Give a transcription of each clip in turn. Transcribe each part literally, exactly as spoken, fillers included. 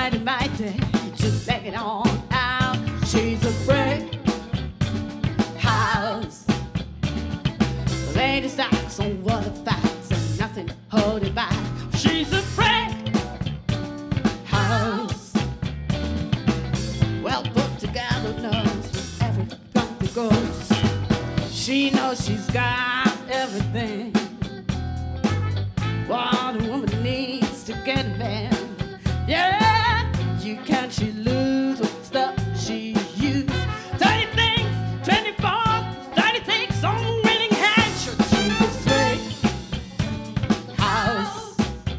mighty, mighty, just let it on out. She's a brick house. Lady stocks on what the facts and nothing holding back. She's a brick house. Well put together, knows with every country goes. She knows she's got everything what a woman needs to get a man. Yeah, you can't she lose with stuff she used. Thirty things, twenty-four, thirty things on winning hand. She's a straight house.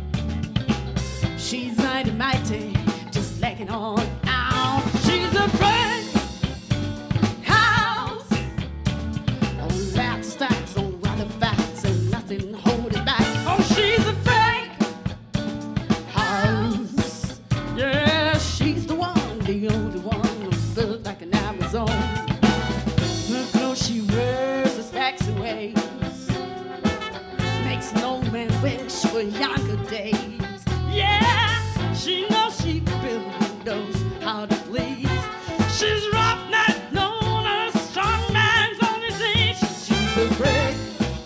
She's mighty, mighty, just legging on out. She's a brick house. Oh, lots of stacks on rather facts and nothing holding back. Oh, she's a brick house. Yeah, she's the one, the only one built like an Amazon. Look, no, she wears the stacks and ways. Makes no man wish for younger days. Yeah, she knows she built knows how to please. She's rough, not known as a strong man's only disease. She's a brick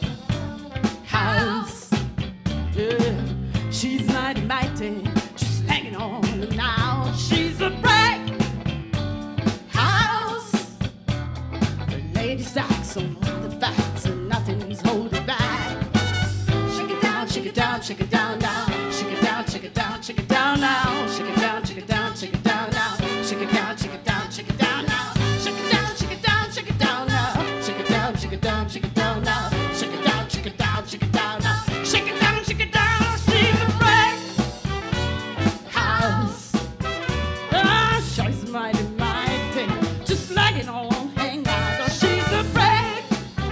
house. Yeah, she's mighty, mighty, just hanging on now. She's a brick house. The lady stocks on all the facts and nothing's holding back. Shake it down, shake it down, shake it down now. Shake it down, shake it down, shake it down now. Shake it down, shake it down, shake it down now. Shake it down, shake it down, shake it down now. Shake it down, shake it down, shake it down now. Shake it down, shake it down, shake it down now. Shake it down, shake it down, shake it down now. Shake it down, shake it down. She's a brick house. Ah, she's mighty, mighty, just like it on hang out. Oh, she's a brick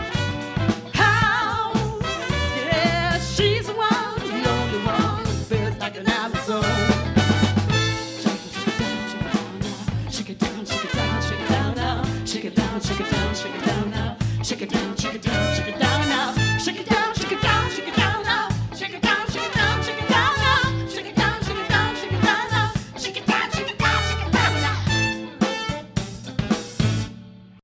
house. Yeah, she's the one, the only one built like an Amazon. Shake it down, shake it down, shake it down now. Shake it down, shake it down, shake it down now. Shake it down, shake it down.